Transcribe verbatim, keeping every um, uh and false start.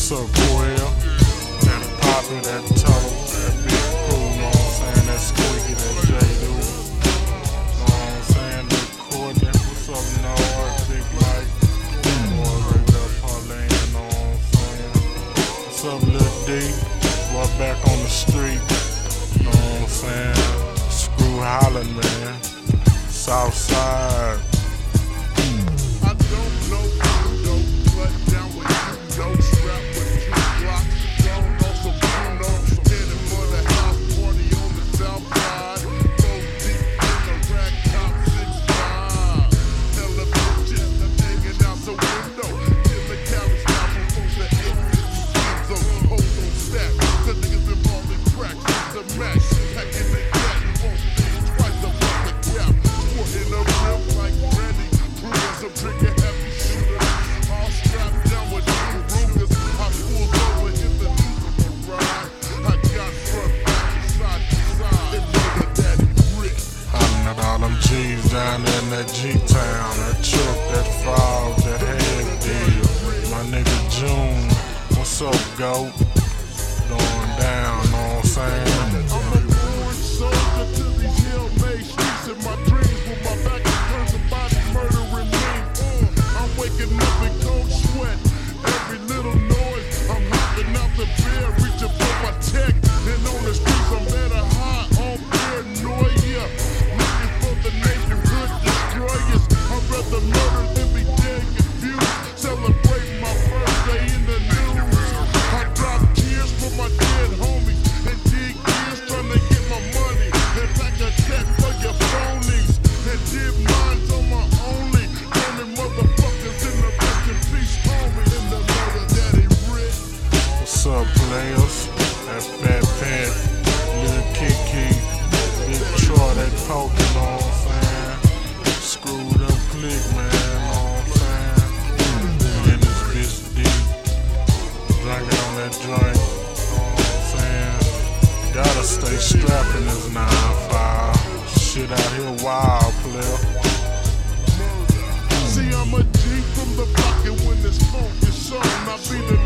What's up, Quill? That Poppy, that Toe, that Big Pooh, know what I'm saying? That Squeaky, that J-Do. Know what I'm saying? That Courtney, what's up, Noah? Big Mike. Boy, right up, Pauline, know what I'm saying? What's up, Lil D? Boy, back on the street. Know what I'm saying? Screw Holland, man. Southside. I don't know you don't cut down with you don't strap with two blocks. Don't know some Bruno. Heading for the house party on the south side. Go deep in the rack top six five. Hella bitches hanging out the window. Till the carry stop from folks that eight fifty so hold on stack. The niggas been balling cracks. The max hacking the cat. Won't think twice about the gap. In a rip like Randy, proving some trigger heavy shooter. All strapped down with two Rugers. I pulled over in the new ride. I got front back, side to side. And nigga daddy rich. Hollering at all them G's down there in that G-Town. That truck, that frog, that head deal. My nigga June, what's up, GOAT? Going down, know what I'm saying? I'm a born soldier to these hill-made streets. In my dreams, with my back is turned, somebody murdering me. Uh, I'm waking up in cold sweat. Every little noise, I'm hopping out the bed, reaching for my tech. And on the streets, I'm better high on paranoia. Looking for the neighborhood destroyers. I'd rather murder than be dead confused. Celebrate my birthday in the news. I drop tears for my dead homies. And dig years trying to get my money. And pack a check for your phonies. And did mines on my only. Only motherfuckers in the rest in peace, homie. In the murder daddy rich. What's up, players? That Fat Pat, Lil Kiki, Big Troy, they poking, know what I'm saying? Screwed up click, man, know what I'm saying? In this bitch deep, drinking on that drink, know what I'm saying? Gotta stay strapped in this nine five. Shit out here wild, player. See, I'm a G from the block, and when this funk is on, I be the